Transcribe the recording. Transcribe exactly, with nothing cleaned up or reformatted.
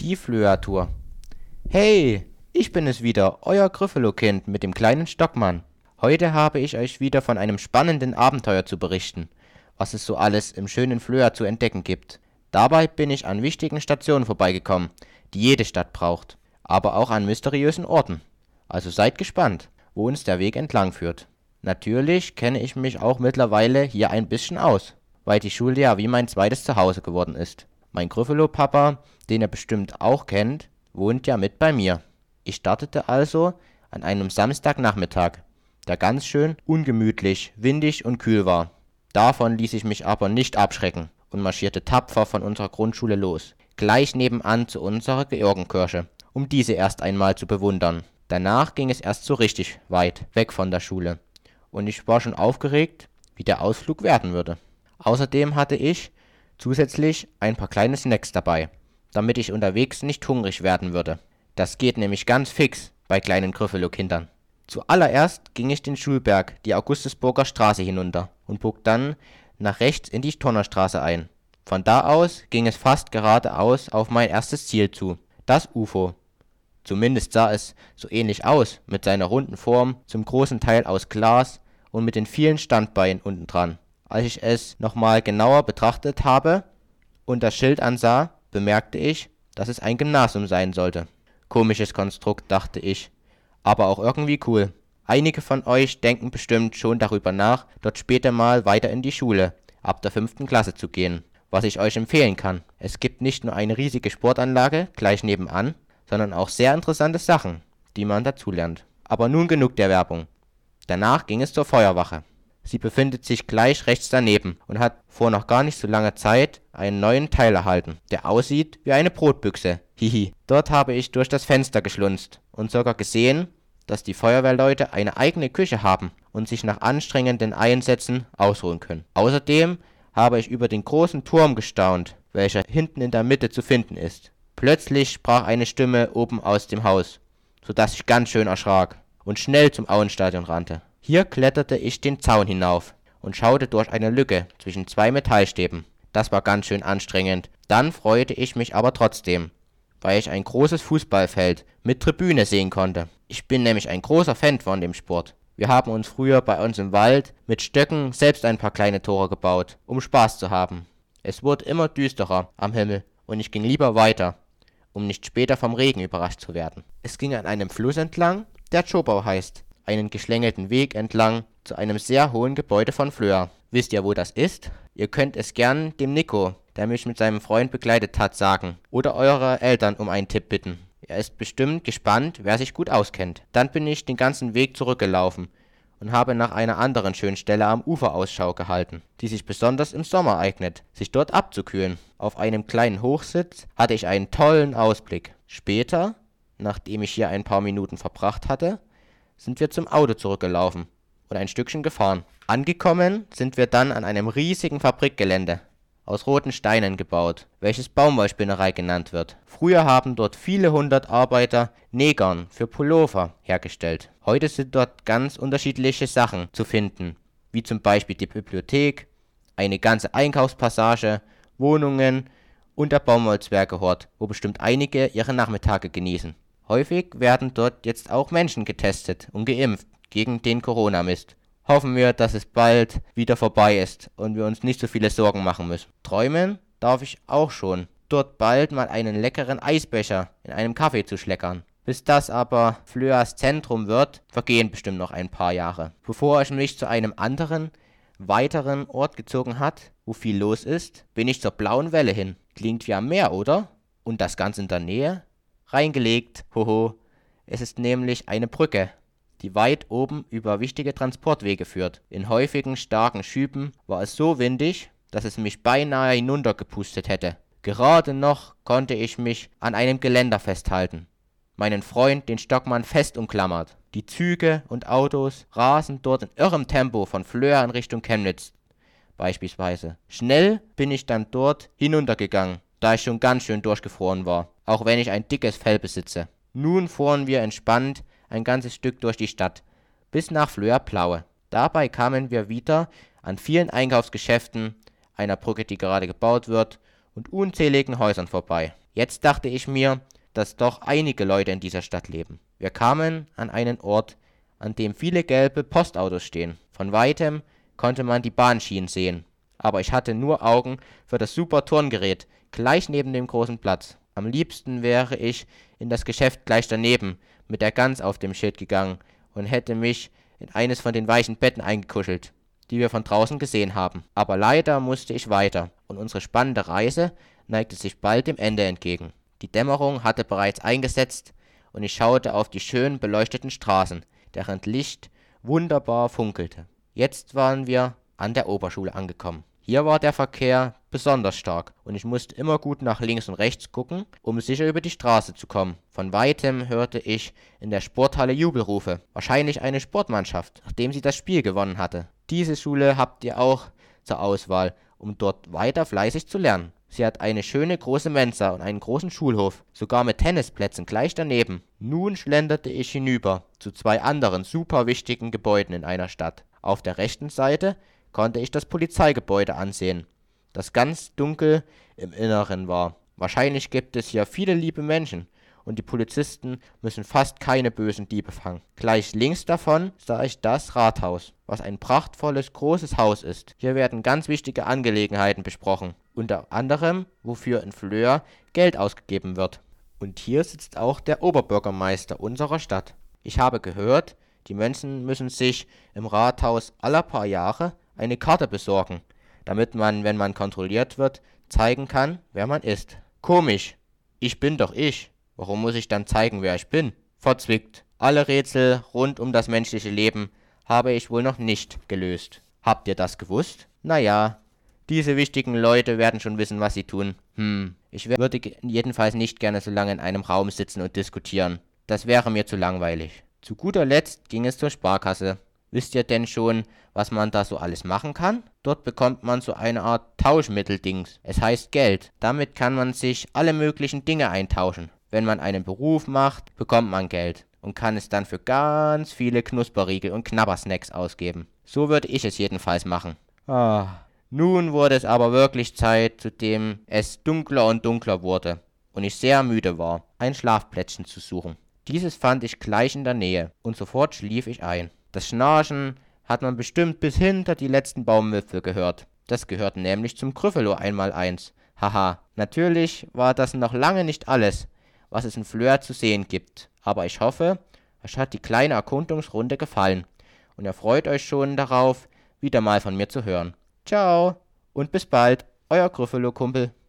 Die Flöa-Tour. Hey, ich bin es wieder, euer Gryffalo-Kind mit dem kleinen Stockmann. Heute habe ich euch wieder von einem spannenden Abenteuer zu berichten, was es so alles im schönen Flöa zu entdecken gibt. Dabei bin ich an wichtigen Stationen vorbeigekommen, die jede Stadt braucht, aber auch an mysteriösen Orten. Also seid gespannt, wo uns der Weg entlang führt. Natürlich kenne ich mich auch mittlerweile hier ein bisschen aus, weil die Schule ja wie mein zweites Zuhause geworden ist. Mein Gryffalo-Papa, den ihr bestimmt auch kennt, wohnt ja mit bei mir. Ich startete also an einem Samstagnachmittag, der ganz schön ungemütlich, windig und kühl war. Davon ließ ich mich aber nicht abschrecken und marschierte tapfer von unserer Grundschule los, gleich nebenan zu unserer Georgenkirche, um diese erst einmal zu bewundern. Danach ging es erst so richtig weit weg von der Schule und ich war schon aufgeregt, wie der Ausflug werden würde. Außerdem hatte ich zusätzlich ein paar kleine Snacks dabei, damit ich unterwegs nicht hungrig werden würde. Das geht nämlich ganz fix bei kleinen Gryffalo-Kindern. Zuallererst ging ich den Schulberg, die Augustusburger Straße hinunter und bog dann nach rechts in die Tonnerstraße ein. Von da aus ging es fast geradeaus auf mein erstes Ziel zu, das U F O. Zumindest sah es so ähnlich aus, mit seiner runden Form, zum großen Teil aus Glas und mit den vielen Standbeinen unten dran. Als ich es nochmal genauer betrachtet habe und das Schild ansah, bemerkte ich, dass es ein Gymnasium sein sollte. Komisches Konstrukt, dachte ich, aber auch irgendwie cool. Einige von euch denken bestimmt schon darüber nach, dort später mal weiter in die Schule, ab der fünften Klasse zu gehen, was ich euch empfehlen kann. Es gibt nicht nur eine riesige Sportanlage gleich nebenan, sondern auch sehr interessante Sachen, die man dazulernt. Aber nun genug der Werbung. Danach ging es zur Feuerwache. Sie befindet sich gleich rechts daneben und hat vor noch gar nicht so langer Zeit einen neuen Teil erhalten, der aussieht wie eine Brotbüchse. Hihi. Dort habe ich durch das Fenster geschlunzt und sogar gesehen, dass die Feuerwehrleute eine eigene Küche haben und sich nach anstrengenden Einsätzen ausruhen können. Außerdem habe ich über den großen Turm gestaunt, welcher hinten in der Mitte zu finden ist. Plötzlich sprach eine Stimme oben aus dem Haus, sodass ich ganz schön erschrak und schnell zum Auenstadion rannte. Hier kletterte ich den Zaun hinauf und schaute durch eine Lücke zwischen zwei Metallstäben. Das war ganz schön anstrengend. Dann freute ich mich aber trotzdem, weil ich ein großes Fußballfeld mit Tribüne sehen konnte. Ich bin nämlich ein großer Fan von dem Sport. Wir haben uns früher bei uns im Wald mit Stöcken selbst ein paar kleine Tore gebaut, um Spaß zu haben. Es wurde immer düsterer am Himmel und ich ging lieber weiter, um nicht später vom Regen überrascht zu werden. Es ging an einem Fluss entlang, der Zschopau heißt, einen geschlängelten Weg entlang zu einem sehr hohen Gebäude von Flöa. Wisst ihr, wo das ist? Ihr könnt es gern dem Nico, der mich mit seinem Freund begleitet hat, sagen oder eure Eltern um einen Tipp bitten. Er ist bestimmt gespannt, wer sich gut auskennt. Dann bin ich den ganzen Weg zurückgelaufen und habe nach einer anderen schönen Stelle am Ufer Ausschau gehalten, die sich besonders im Sommer eignet, sich dort abzukühlen. Auf einem kleinen Hochsitz hatte ich einen tollen Ausblick. Später, nachdem ich hier ein paar Minuten verbracht hatte, sind wir zum Auto zurückgelaufen und ein Stückchen gefahren. Angekommen sind wir dann an einem riesigen Fabrikgelände, aus roten Steinen gebaut, welches Baumwollspinnerei genannt wird. Früher haben dort viele hundert Arbeiter Nägern für Pullover hergestellt. Heute sind dort ganz unterschiedliche Sachen zu finden, wie zum Beispiel die Bibliothek, eine ganze Einkaufspassage, Wohnungen und der Baumwollzwergehort, wo bestimmt einige ihre Nachmittage genießen. Häufig werden dort jetzt auch Menschen getestet und geimpft gegen den Corona-Mist. Hoffen wir, dass es bald wieder vorbei ist und wir uns nicht so viele Sorgen machen müssen. Träumen darf ich auch schon, dort bald mal einen leckeren Eisbecher in einem Kaffee zu schleckern. Bis das aber Flöas Zentrum wird, vergehen bestimmt noch ein paar Jahre. Bevor ich mich zu einem anderen, weiteren Ort gezogen hat, wo viel los ist, bin ich zur Blauen Welle hin. Klingt wie am Meer, oder? Und das ganz in der Nähe? Reingelegt, hoho. Es ist nämlich eine Brücke, die weit oben über wichtige Transportwege führt. In häufigen starken Schüben war es so windig, dass es mich beinahe hinuntergepustet hätte. Gerade noch konnte ich mich an einem Geländer festhalten, meinen Freund, den Stockmann, fest umklammert. Die Züge und Autos rasen dort in irrem Tempo von Flöa in Richtung Chemnitz beispielsweise. Schnell bin ich dann dort hinuntergegangen, da ich schon ganz schön durchgefroren war, auch wenn ich ein dickes Fell besitze. Nun fuhren wir entspannt ein ganzes Stück durch die Stadt, bis nach Flöa-Plaue. Dabei kamen wir wieder an vielen Einkaufsgeschäften, einer Brücke, die gerade gebaut wird, und unzähligen Häusern vorbei. Jetzt dachte ich mir, dass doch einige Leute in dieser Stadt leben. Wir kamen an einen Ort, an dem viele gelbe Postautos stehen. Von weitem konnte man die Bahnschienen sehen, aber ich hatte nur Augen für das super Turngerät gleich neben dem großen Platz. Am liebsten wäre ich in das Geschäft gleich daneben mit der Gans auf dem Schild gegangen und hätte mich in eines von den weichen Betten eingekuschelt, die wir von draußen gesehen haben. Aber leider musste ich weiter, und unsere spannende Reise neigte sich bald dem Ende entgegen. Die Dämmerung hatte bereits eingesetzt, und ich schaute auf die schön beleuchteten Straßen, deren Licht wunderbar funkelte. Jetzt waren wir an der Oberschule angekommen. Hier war der Verkehr besonders stark, und ich musste immer gut nach links und rechts gucken, um sicher über die Straße zu kommen. Von weitem hörte ich in der Sporthalle Jubelrufe, wahrscheinlich eine Sportmannschaft, nachdem sie das Spiel gewonnen hatte. Diese Schule habt ihr auch zur Auswahl, um dort weiter fleißig zu lernen. Sie hat eine schöne große Mensa und einen großen Schulhof, sogar mit Tennisplätzen gleich daneben. Nun schlenderte ich hinüber zu zwei anderen super wichtigen Gebäuden in einer Stadt. Auf der rechten Seite konnte ich das Polizeigebäude ansehen, das ganz dunkel im Inneren war. Wahrscheinlich gibt es hier viele liebe Menschen, und die Polizisten müssen fast keine bösen Diebe fangen. Gleich links davon sah ich das Rathaus, was ein prachtvolles, großes Haus ist. Hier werden ganz wichtige Angelegenheiten besprochen, unter anderem, wofür in Flöhr Geld ausgegeben wird. Und hier sitzt auch der Oberbürgermeister unserer Stadt. Ich habe gehört, die Menschen müssen sich im Rathaus alle paar Jahre eine Karte besorgen, damit man, wenn man kontrolliert wird, zeigen kann, wer man ist. Komisch, ich bin doch ich. Warum muss ich dann zeigen, wer ich bin? Verzwickt. Alle Rätsel rund um das menschliche Leben habe ich wohl noch nicht gelöst. Habt ihr das gewusst? Naja, diese wichtigen Leute werden schon wissen, was sie tun. Hm, ich würde jedenfalls nicht gerne so lange in einem Raum sitzen und diskutieren. Das wäre mir zu langweilig. Zu guter Letzt ging es zur Sparkasse. Wisst ihr denn schon, was man da so alles machen kann? Dort bekommt man so eine Art Tauschmitteldings. Es heißt Geld. Damit kann man sich alle möglichen Dinge eintauschen. Wenn man einen Beruf macht, bekommt man Geld und kann es dann für ganz viele Knusperriegel und Knabbersnacks ausgeben. So würde ich es jedenfalls machen. Ah, nun wurde es aber wirklich Zeit, zu dem es dunkler und dunkler wurde und ich sehr müde war, ein Schlafplätzchen zu suchen. Dieses fand ich gleich in der Nähe, und sofort schlief ich ein. Das Schnarchen hat man bestimmt bis hinter die letzten Baumwipfel gehört. Das gehört nämlich zum Gryffalo Einmaleins. Haha, natürlich war das noch lange nicht alles, was es in Flöhr zu sehen gibt. Aber ich hoffe, euch hat die kleine Erkundungsrunde gefallen und ihr freut euch schon darauf, wieder mal von mir zu hören. Ciao und bis bald, euer Gryffalo-Kumpel.